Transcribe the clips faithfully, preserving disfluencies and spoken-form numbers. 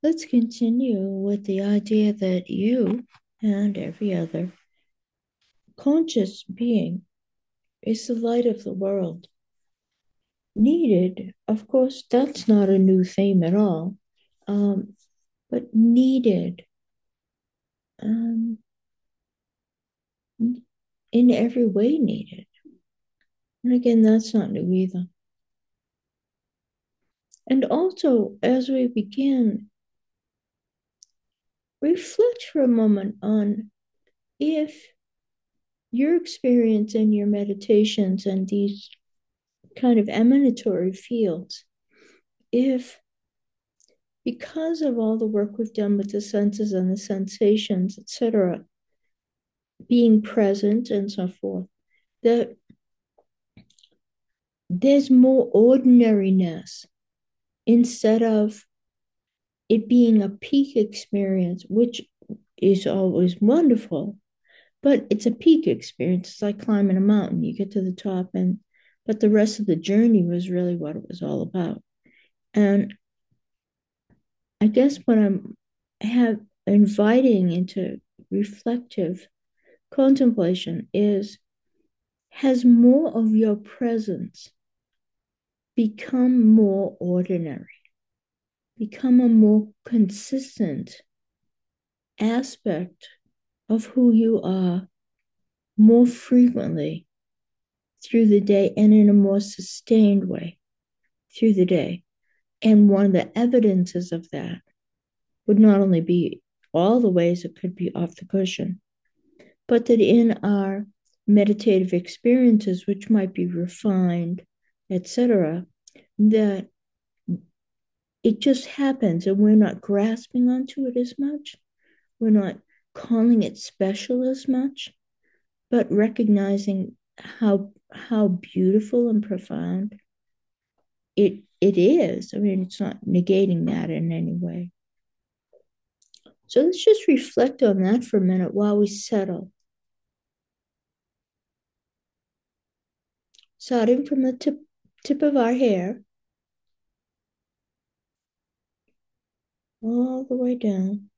Let's continue with the idea that you and every other conscious being is the light of the world. Needed, of course, that's not a new theme at all, um, but needed um, in every way needed. And again, that's not new either. And also, as we begin, reflect for a moment on if your experience and your meditations and these kind of emanatory fields, if because of all the work we've done with the senses and the sensations, et cetera, being present and so forth, that there's more ordinariness instead of it being a peak experience, which is always wonderful, but it's a peak experience. It's like climbing a mountain. You get to the top, and but the rest of the journey was really what it was all about. And I guess what I'm have inviting into reflective contemplation is, has more of your presence become more ordinary, become a more consistent aspect of who you are more frequently through the day and in a more sustained way through the day. And one of the evidences of that would not only be all the ways it could be off the cushion, but that in our meditative experiences, which might be refined, et cetera, that it just happens and we're not grasping onto it as much. We're not calling it special as much, but recognizing how how beautiful and profound it it is. I mean, it's not negating that in any way. So let's just reflect on that for a minute while we settle. Starting from the tip tip of our hair all the way down.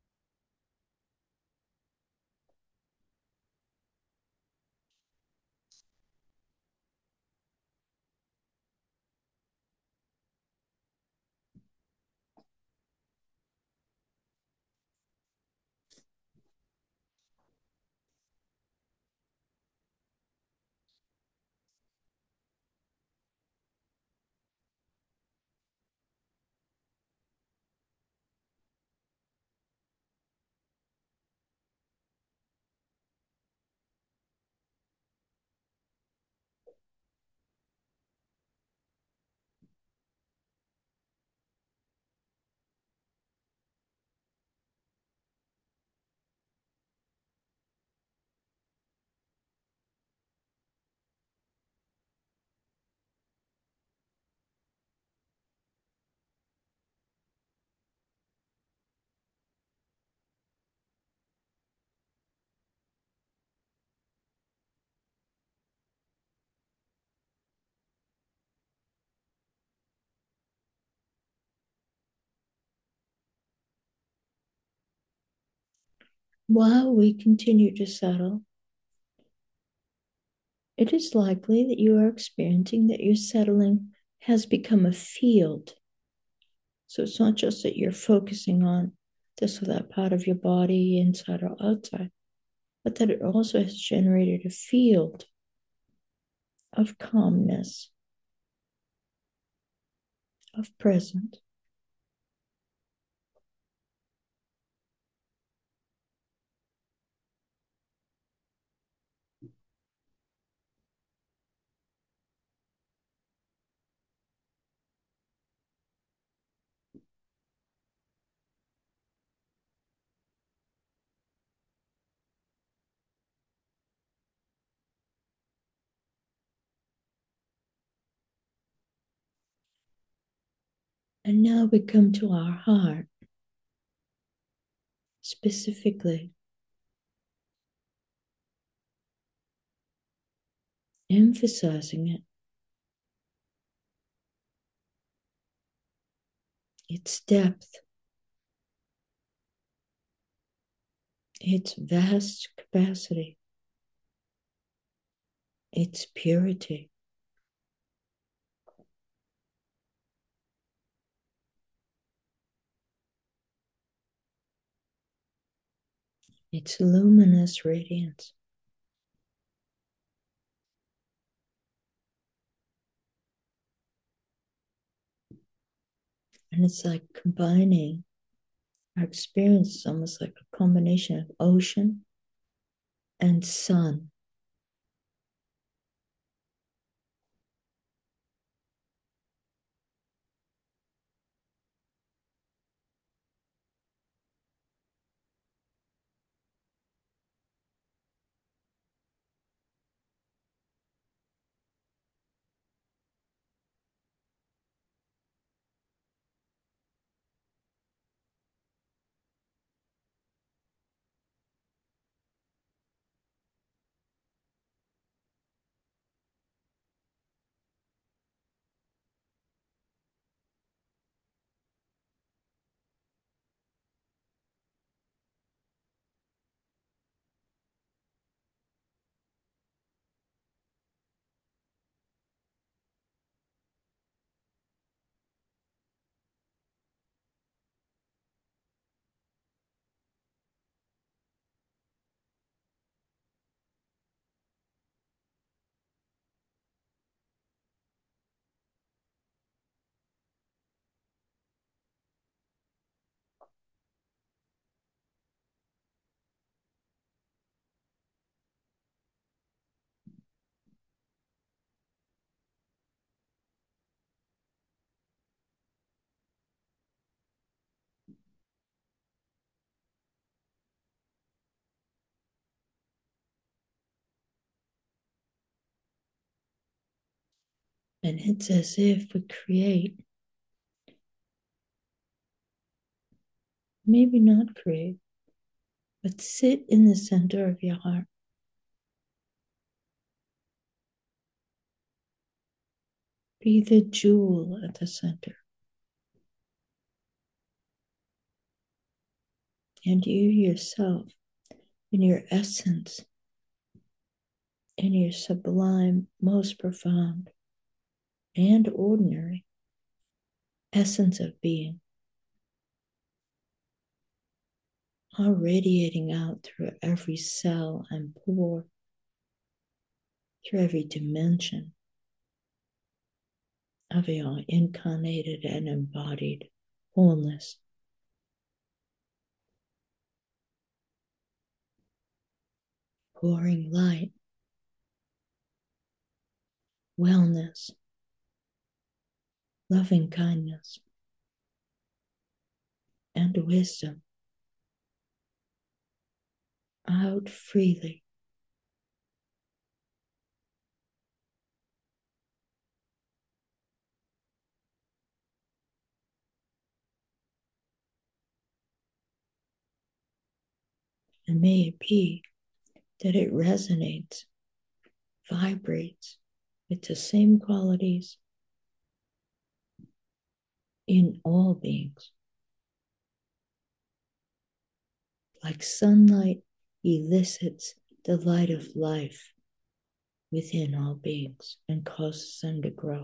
While we continue to settle, it is likely that you are experiencing that your settling has become a field. So it's not just that you're focusing on this or that part of your body, inside or outside, but that it also has generated a field of calmness, of present. And now we come to our heart, specifically emphasizing it, its depth, its vast capacity, its purity. Its luminous radiance. And it's like combining our experience, is almost like a combination of ocean and sun. And it's as if we create, maybe not create, but sit in the center of your heart. Be the jewel at the center. And you yourself, in your essence, in your sublime, most profound, and ordinary essence of being, are radiating out through every cell and pore, through every dimension of your incarnated and embodied wholeness. Pouring light, wellness, loving kindness, and wisdom out freely. And may it be that it resonates, vibrates with the same qualities in all beings. Like sunlight elicits the light of life within all beings and causes them to grow.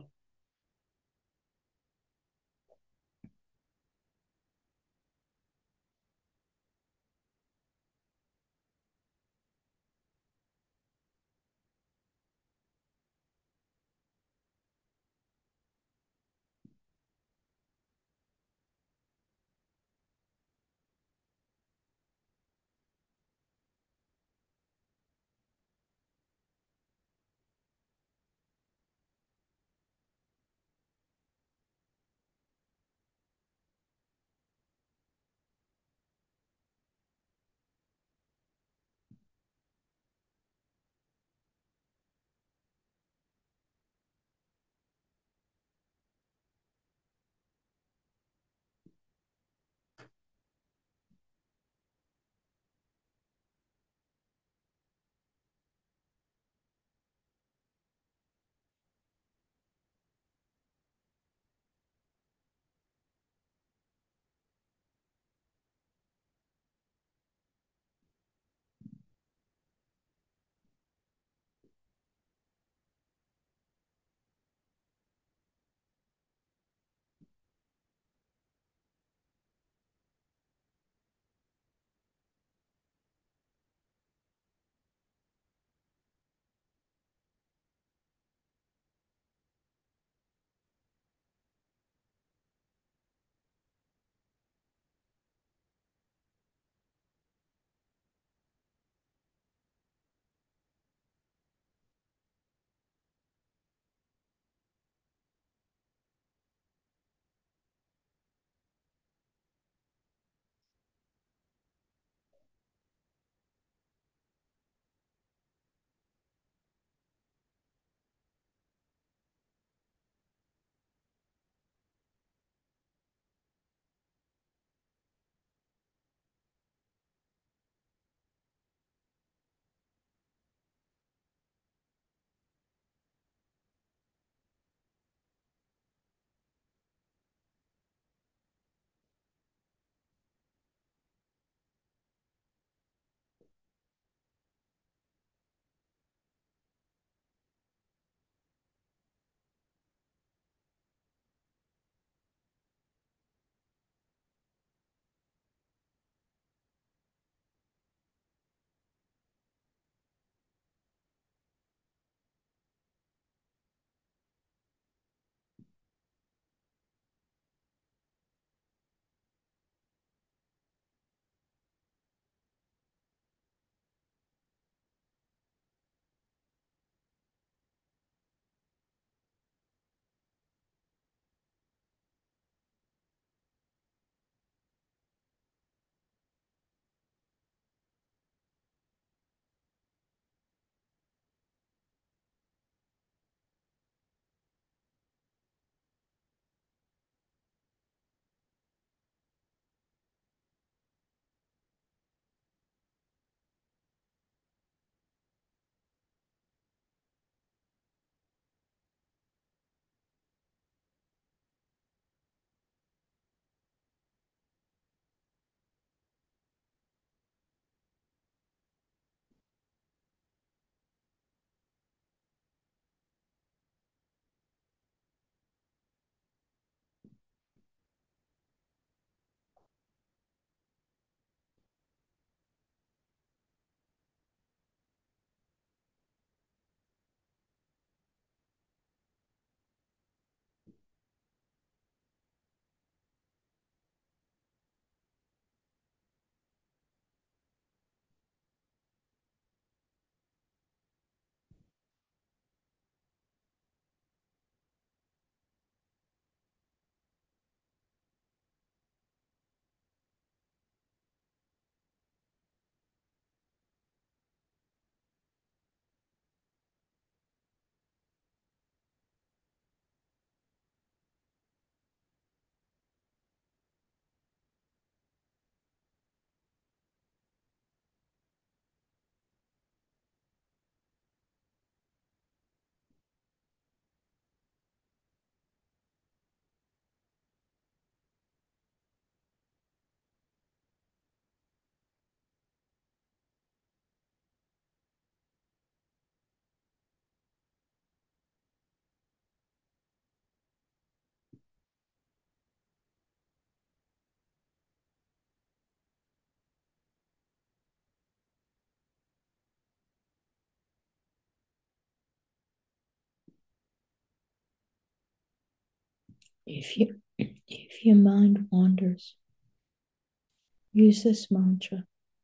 If you if your mind wanders, use this mantra: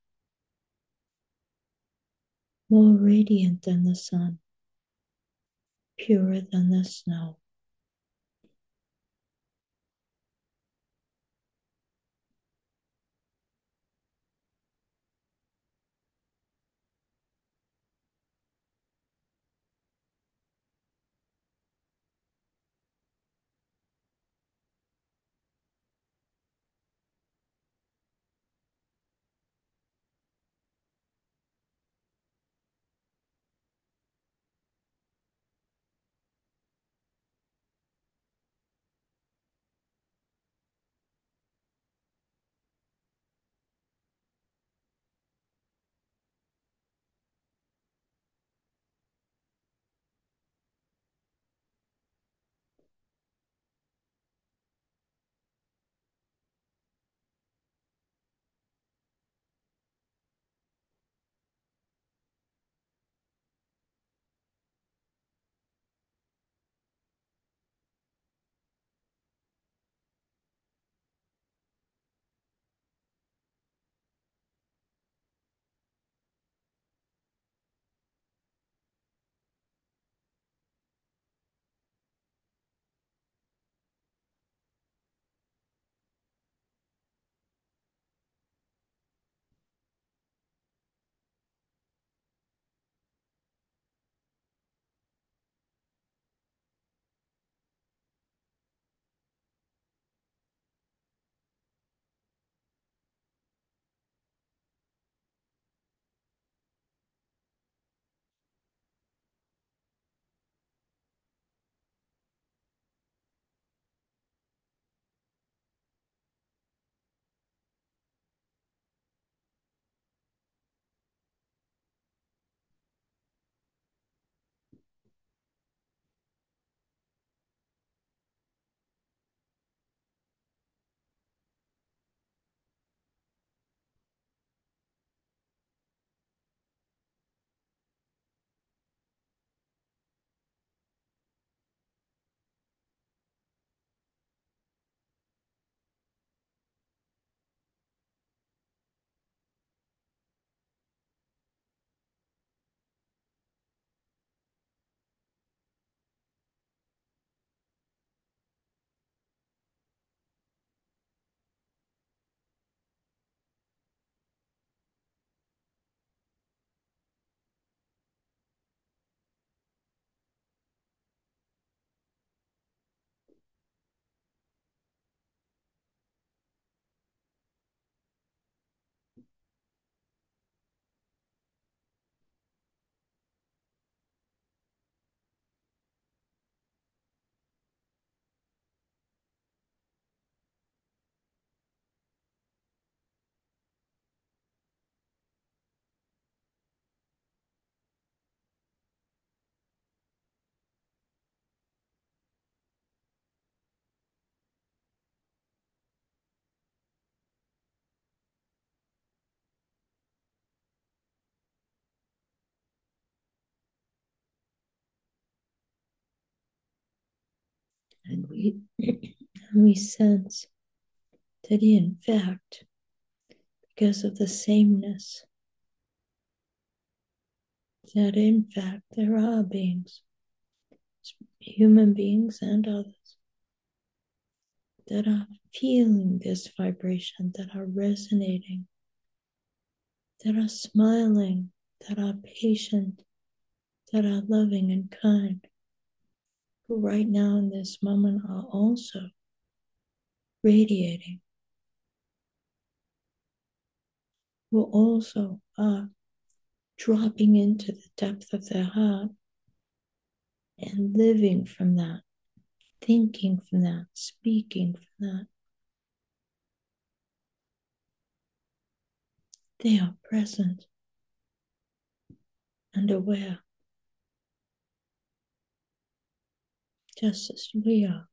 more radiant than the sun, purer than the snow. And we and we sense that in fact, because of the sameness, that in fact there are beings, human beings and others, that are feeling this vibration, that are resonating, that are smiling, that are patient, that are loving and kind, who right now in this moment are also radiating, who also are dropping into the depth of their heart and living from that, thinking from that, speaking from that. They are present and aware, just as we are.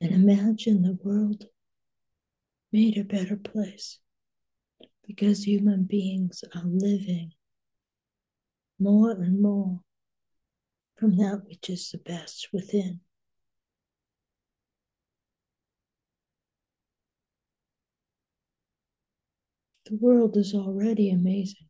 and imagine the world made a better place because human beings are living more and more from that which is the best within. The world is already amazing.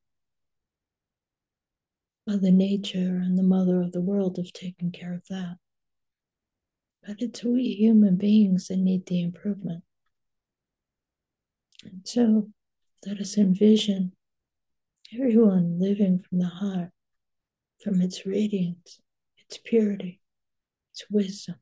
Mother Nature and the mother of the world have taken care of that. But it's we human beings that need the improvement. And so let us envision everyone living from the heart, from its radiance, its purity, its wisdom.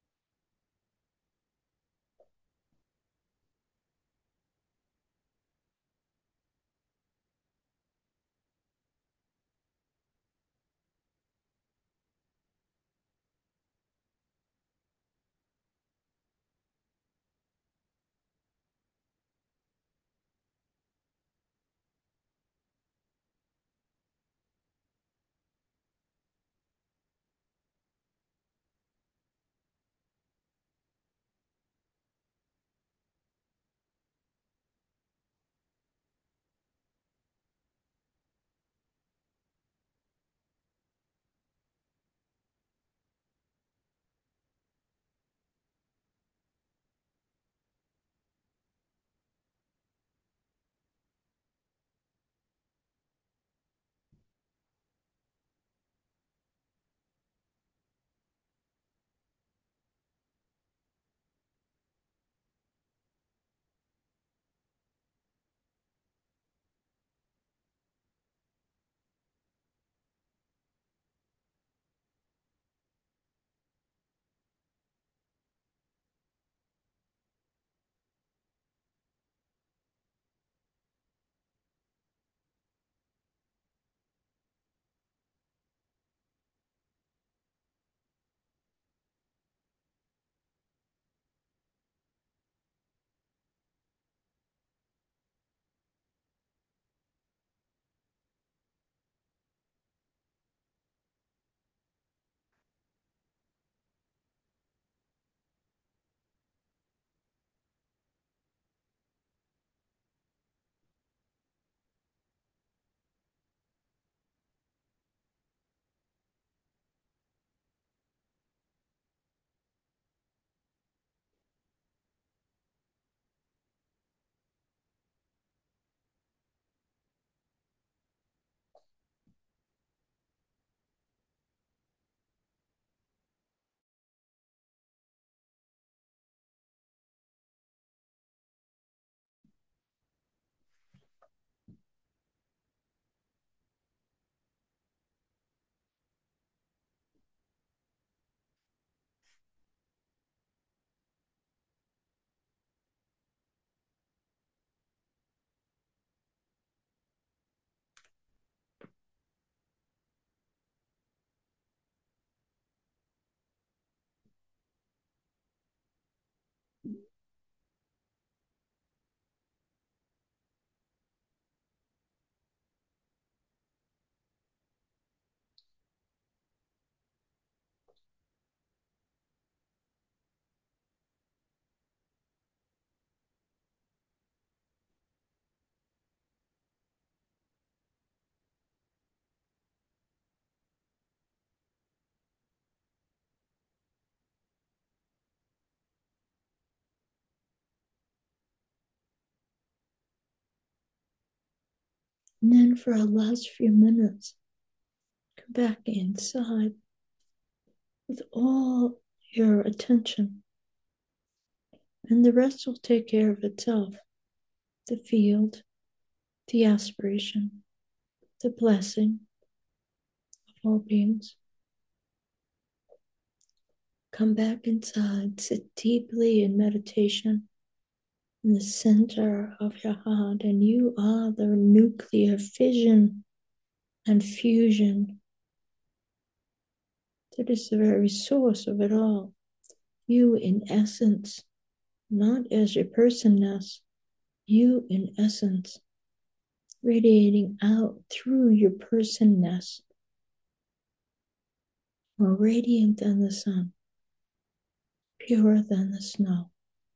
And then for our last few minutes, come back inside with all your attention, and the rest will take care of itself. The field, the aspiration, the blessing of all beings. Come back inside, sit deeply in meditation in the center of your heart, and you are the nuclear fission and fusion that is the very source of it all. You, in essence, not as your personness, you, in essence, radiating out through your personness, more radiant than the sun, purer than the snow.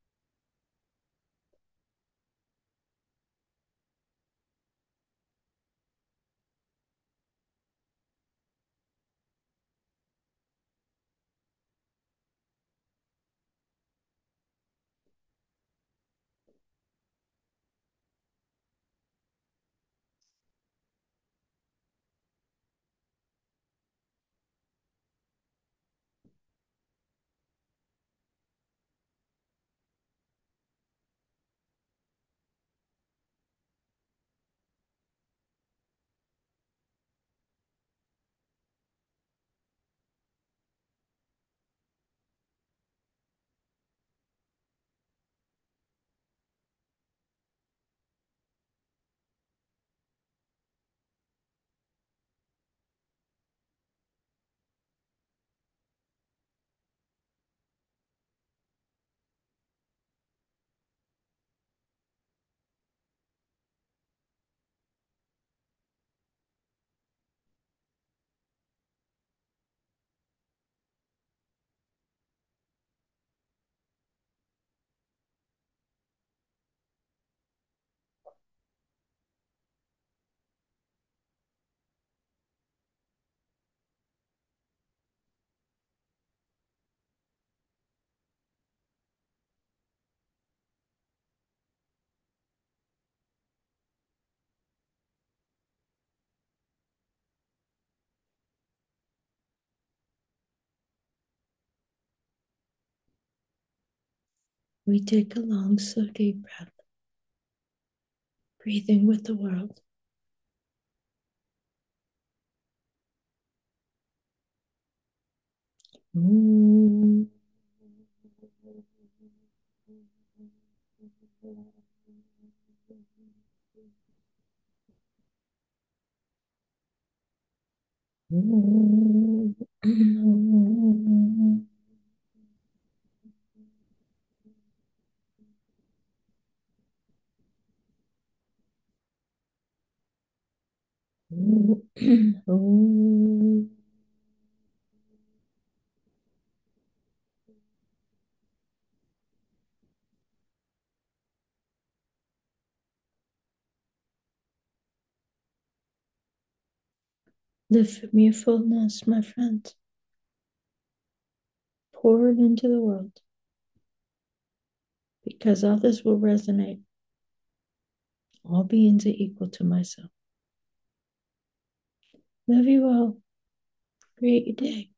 We take a long, slow, deep breath, breathing with the world. Ooh. Ooh. Ooh. Live from your fullness, my friends. Pour it into the world because others will resonate. All beings are equal to myself. Love you all. Create your day.